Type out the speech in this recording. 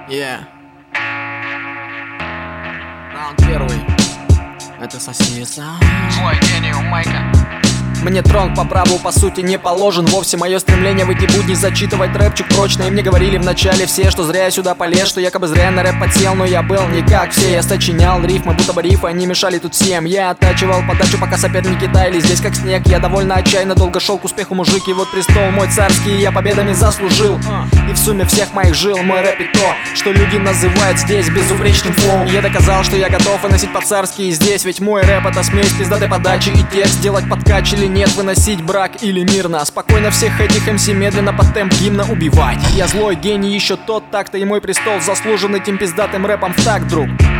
Yeah. Раунд первый. Это сосиса. Злой гений у Майка. Мне трон по праву по сути не положен. Вовсе мое стремление в эти будни зачитывать рэпчик прочно. И мне говорили вначале все, что зря я сюда полез, что якобы зря на рэп подсел. Но я был не как все, я сочинял рифмы, будто бы рифы, они мешали тут всем. Я оттачивал подачу, пока соперники таяли здесь как снег. Я довольно отчаянно долго шел к успеху, мужик. И вот престол мой царский я победами заслужил. И в сумме всех моих жил мой рэп и то, что люди называют здесь безупречным флоу. Я доказал, что я готов и носить по-царски и здесь. Ведь мой рэп это смесь пиздатой подачи и текст. Делать подкач или нет, выносить брак или мирно. Спокойно всех этих МС медленно под темп гимна убивать. Я злой гений еще тот, так-то и мой престол заслужен этим пиздатым рэпом в так, друг.